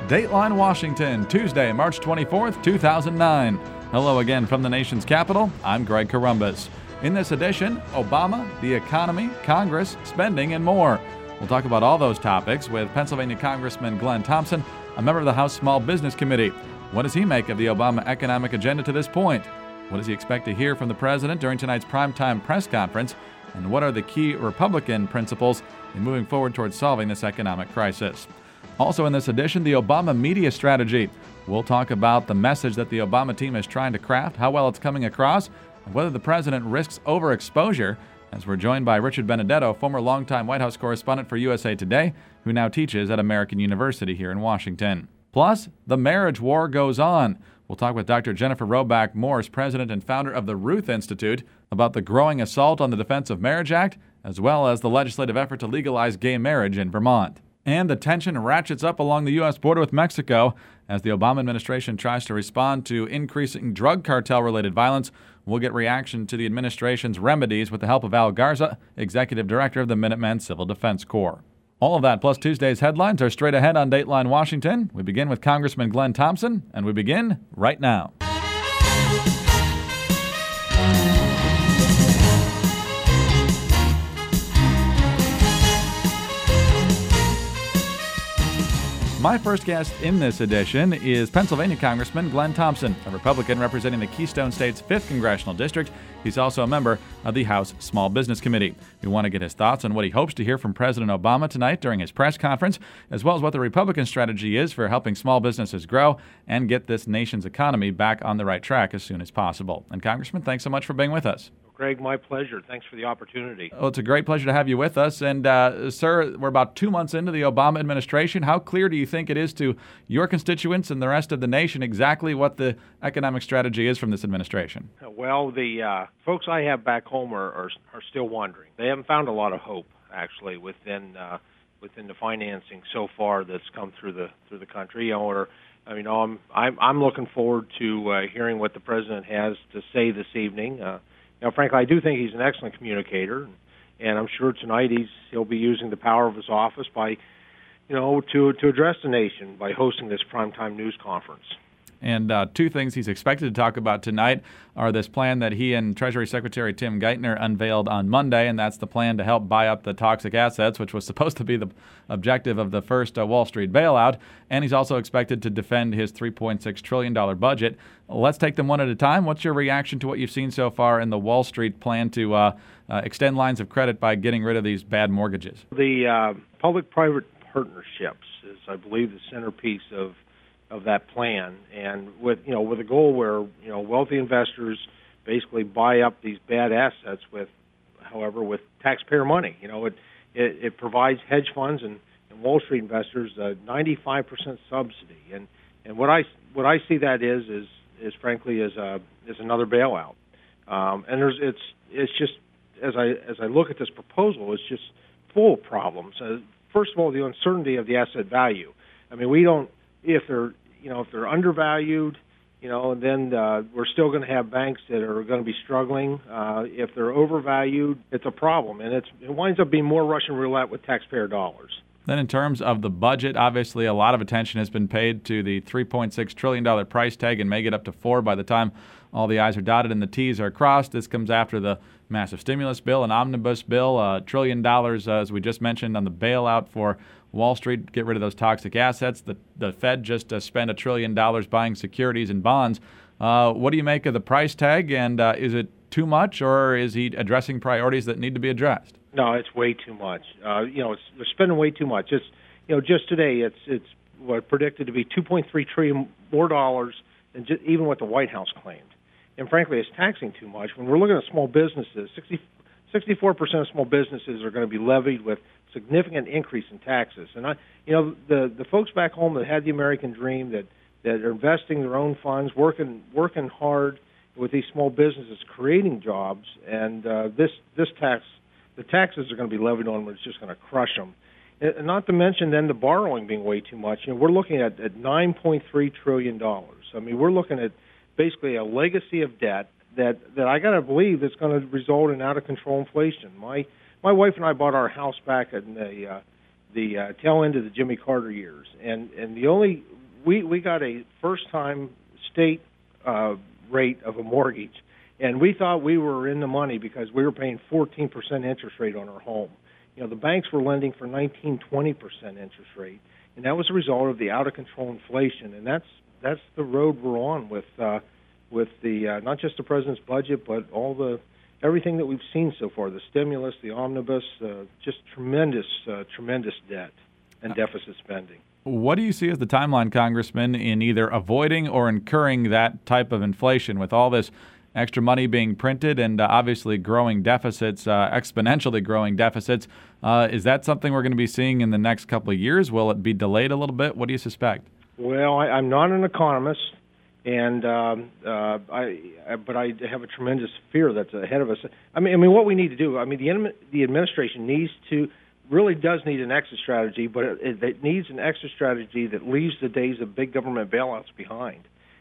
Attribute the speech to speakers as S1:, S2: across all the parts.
S1: Dateline Washington, Tuesday, March 24th, 2009. Hello again from the nation's capital. I'm Greg Corombos. In this edition, Obama, the economy, Congress, spending, and more. We'll talk about all those topics with Pennsylvania Congressman Glenn Thompson, a member of the House Small Business Committee. What does he make of the Obama economic agenda to this point? What does he expect to hear from the president during tonight's primetime press conference? And what are the key Republican principles in moving forward towards solving this economic crisis? Also in this edition, the Obama media strategy. We'll talk about the message that the Obama team is trying to craft, how well it's coming across, and whether the president risks overexposure, as we're joined by Richard Benedetto, former longtime White House correspondent for USA Today, who now teaches at American University here in Washington. Plus, the marriage war goes on. We'll talk with Dr. Jennifer Roback Morse, president and founder of the Ruth Institute, about the growing assault on the Defense of Marriage Act, as well as the legislative effort to legalize gay marriage in Vermont. And the tension ratchets up along the U.S. border with Mexico as the Obama administration tries to respond to increasing drug cartel-related violence. We'll get reaction to the administration's remedies with the help of Al Garza, executive director of the Minuteman Civil Defense Corps. All of that, plus Tuesday's headlines, are straight ahead on Dateline Washington. We begin with Congressman Glenn Thompson, and we begin right now. My first guest in this edition is Pennsylvania Congressman Glenn Thompson, a Republican representing the Keystone State's 5th Congressional District. He's also a member of the House Small Business Committee. We want to get his thoughts on what he hopes to hear from President Obama tonight during his press conference, as well as what the Republican strategy is for helping small businesses grow and get this nation's economy back on the right track as soon as possible. And Congressman, thanks so much for being with us.
S2: Greg, my pleasure. Thanks for the opportunity.
S1: Oh, it's a great pleasure to have you with us. And, sir, we're about 2 months into the Obama administration. How clear do you think it is to your constituents and the rest of the nation exactly what the economic strategy is from this administration?
S2: Well, the folks I have back home are still wondering. They haven't found a lot of hope, actually, within the financing so far that's come through the country. I'm looking forward to hearing what the president has to say this evening. Frankly, I do think he's an excellent communicator, and I'm sure tonight he'll be using the power of his office to address the nation by hosting this primetime news conference.
S1: And two things he's expected to talk about tonight are this plan that he and Treasury Secretary Tim Geithner unveiled on Monday, and that's the plan to help buy up the toxic assets, which was supposed to be the objective of the first Wall Street bailout. And he's also expected to defend his $3.6 trillion budget. Let's take them one at a time. What's your reaction to what you've seen so far in the Wall Street plan to extend lines of credit by getting rid of these bad mortgages?
S2: The public-private partnerships is, I believe, the centerpiece of that plan, and with a goal where wealthy investors basically buy up these bad assets with taxpayer money. It provides hedge funds and Wall Street investors a 95% subsidy, and what I see that is frankly is another bailout. And it's just as I look at this proposal, it's just full of problems. First of all, the uncertainty of the asset value. I mean, we don't. If they're undervalued, then we're still going to have banks that are going to be struggling. If they're overvalued, it's a problem, and it winds up being more Russian roulette with taxpayer dollars.
S1: Then in terms of the budget, obviously a lot of attention has been paid to the $3.6 trillion price tag and may get up to $4 by the time all the I's are dotted and the T's are crossed. This comes after the massive stimulus bill, an omnibus bill, $1 trillion, as we just mentioned, on the bailout for Wall Street, get rid of those toxic assets. The Fed just spent $1 trillion buying securities and bonds. What do you make of the price tag, and is it too much, or is he addressing priorities that need to be addressed?
S2: No, it's way too much. They're spending way too much. Just today, it's what predicted to be $2.3 trillion more dollars than even what the White House claimed. And frankly, it's taxing too much. When we're looking at small businesses, 64% of small businesses are going to be levied with significant increase in taxes. And the folks back home that had the American dream, that are investing their own funds, working hard with these small businesses, creating jobs, and the taxes are going to be levied on them. It's just going to crush them. And not to mention then the borrowing being way too much. We're looking at $9.3 trillion. I mean, we're looking at basically a legacy of debt that I got to believe is going to result in out of control inflation. My wife and I bought our house back in the tail end of the Jimmy Carter years, and the only we got a first-time state rate of a mortgage, and we thought we were in the money because we were paying 14% interest rate on our home. The banks were lending for 19, 20% interest rate, and that was a result of the out-of-control inflation. And that's the road we're on with the not just the president's budget, but everything that we've seen so far, the stimulus, the omnibus, just tremendous debt and deficit spending.
S1: What do you see as the timeline, Congressman, in either avoiding or incurring that type of inflation with all this extra money being printed and obviously growing deficits, exponentially growing deficits? Is that something we're going to be seeing in the next couple of years? Will it be delayed a little bit? What do you suspect?
S2: Well, I'm not an economist, and but I have a tremendous fear that's ahead of us. I mean, what we need to do. The administration does need an exit strategy, but it needs an exit strategy that leaves the days of big government bailouts behind.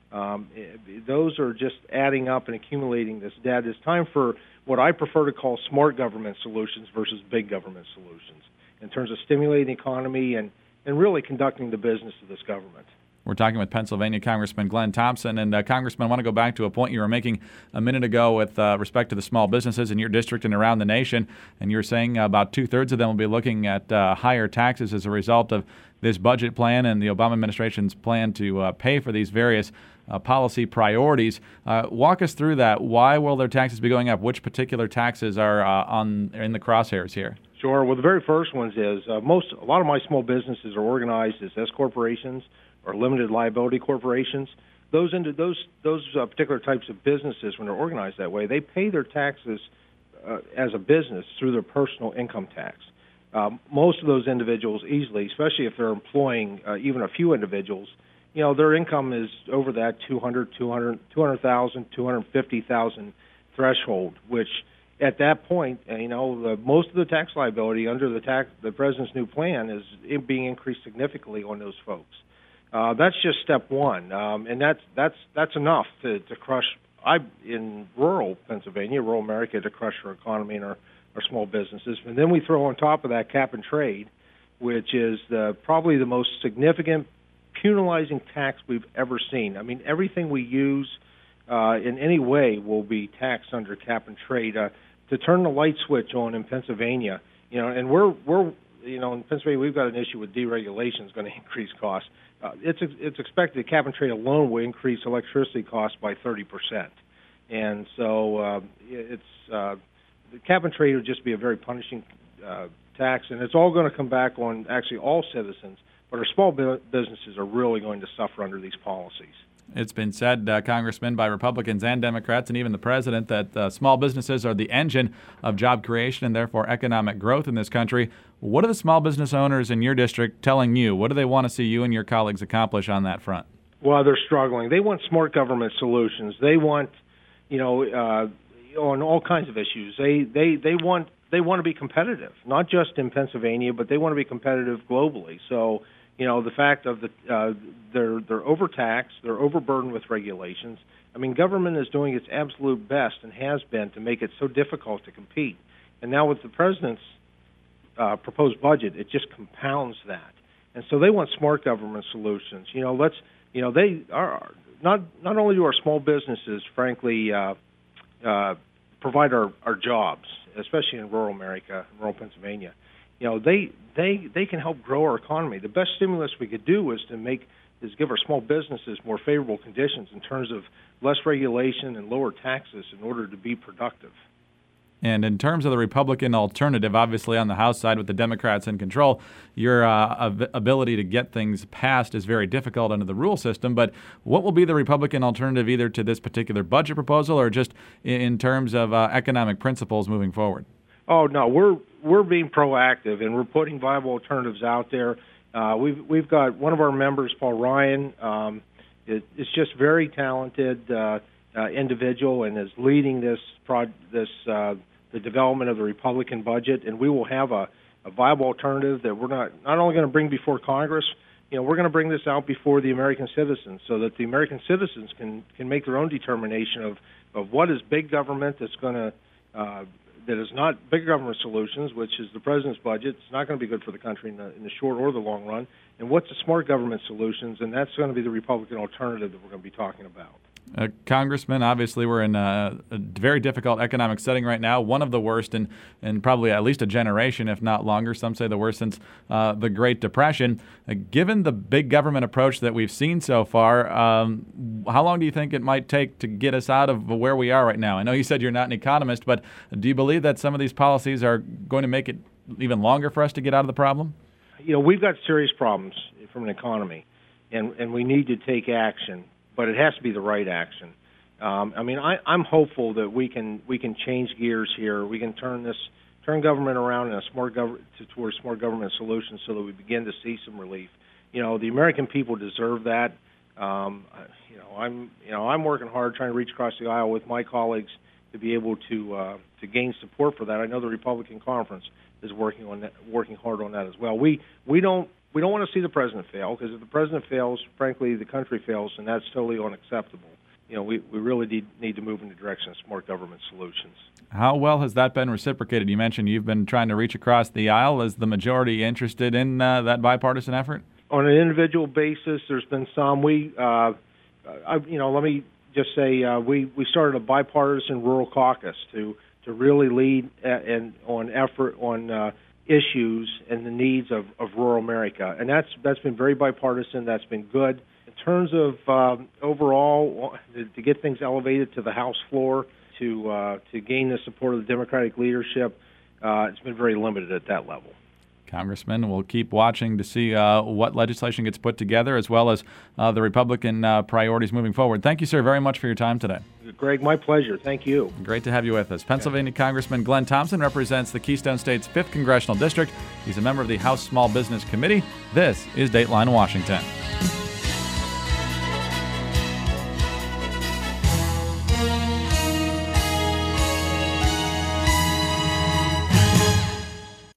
S2: Those are just adding up and accumulating this debt. It's time for what I prefer to call smart government solutions versus big government solutions in terms of stimulating the economy and really conducting the business of this government.
S1: We're talking with Pennsylvania Congressman Glenn Thompson. And Congressman, I want to go back to a point you were making a minute ago with respect to the small businesses in your district and around the nation. And you were saying about 2/3 of them will be looking at higher taxes as a result of this budget plan and the Obama administration's plan to pay for these various policy priorities. Walk us through that. Why will their taxes be going up? Which particular taxes are in the crosshairs here?
S2: Sure. Well, the very first ones is a lot of my small businesses are organized as S corporations or limited liability corporations. Those particular types of businesses, when they're organized that way, they pay their taxes as a business through their personal income tax. Most of those individuals easily, especially if they're employing even a few individuals, their income is over that 200,000, 250,000 threshold, which at that point, most of the tax liability under the president's new plan is being increased significantly on those folks. That's just step one, and that's enough to crush. In rural Pennsylvania, rural America, to crush our economy and our small businesses. And then we throw on top of that cap and trade, which is probably the most significant penalizing tax we've ever seen. I mean, everything we use in any way will be taxed under cap and trade. To turn the light switch on in Pennsylvania, and we're in Pennsylvania, we've got an issue with deregulation is going to increase costs. It's expected that cap and trade alone will increase electricity costs by 30%, and so the cap and trade would just be a very punishing tax, and it's all going to come back on actually all citizens. But our small businesses are really going to suffer under these policies.
S1: It's been said, Congressman, by Republicans and Democrats and even the president that small businesses are the engine of job creation and therefore economic growth in this country. What are the small business owners in your district telling you? What do they want to see you and your colleagues accomplish on that front?
S2: Well, they're struggling. They want smart government solutions. They want, on all kinds of issues. They want to be competitive, not just in Pennsylvania, but they want to be competitive globally. So, the fact of they're overtaxed, they're overburdened with regulations. I mean, government is doing its absolute best and has been to make it so difficult to compete. And now with the president's proposed budget, it just compounds that. And so they want smart government solutions. They are not only do our small businesses, frankly, provide our jobs, especially in rural America, rural Pennsylvania. They can help grow our economy. The best stimulus we could do is give our small businesses more favorable conditions in terms of less regulation and lower taxes in order to be productive.
S1: And in terms of the Republican alternative, obviously on the House side with the Democrats in control, your ability to get things passed is very difficult under the rule system. But what will be the Republican alternative either to this particular budget proposal or just in terms of economic principles moving forward?
S2: Oh, no, we're being proactive, and we're putting viable alternatives out there. We've got one of our members, Paul Ryan, is just very talented individual and is leading the development of the Republican budget, and we will have a viable alternative that we're not only going to bring before Congress, we're going to bring this out before the American citizens so that the American citizens can make their own determination of what is big government that's going to that is not big government solutions, which is the president's budget. It's not going to be good for the country in the short or the long run. And what's the smart government solutions? And that's going to be the Republican alternative that we're going to be talking about.
S1: Congressman, obviously we're in a very difficult economic setting right now, one of the worst in probably at least a generation, if not longer. Some say the worst since the Great Depression. Given the big government approach that we've seen so far, how long do you think it might take to get us out of where we are right now? I know you said you're not an economist, but do you believe that some of these policies are going to make it even longer for us to get out of the problem?
S2: We've got serious problems from an economy, and we need to take action. But it has to be the right action. I'm hopeful that we can change gears here. We can turn government around in towards smart government solutions, so that we begin to see some relief. The American people deserve that. I'm working hard trying to reach across the aisle with my colleagues to be able to gain support for that. I know the Republican conference is working hard on that as well. We don't want to see the president fail, because if the president fails, frankly, the country fails, and that's totally unacceptable. We really need to move in the direction of smart government solutions.
S1: How well has that been reciprocated? You mentioned you've been trying to reach across the aisle. Is the majority interested in that bipartisan effort?
S2: On an individual basis, there's been some. Let me just say we started a bipartisan rural caucus to really lead on issues and the needs of rural America, and that's been very bipartisan. That's been good in terms of overall to get things elevated to the House floor to gain the support of the Democratic leadership. It's been very limited at that level.
S1: Congressman, we'll keep watching to see what legislation gets put together, as well as the Republican priorities moving forward. Thank you, sir, very much for your time today.
S2: Greg, my pleasure. Thank you.
S1: Great to have you with us. Pennsylvania Congressman Glenn Thompson represents the Keystone State's 5th Congressional District. He's a member of the House Small Business Committee. This is Dateline Washington.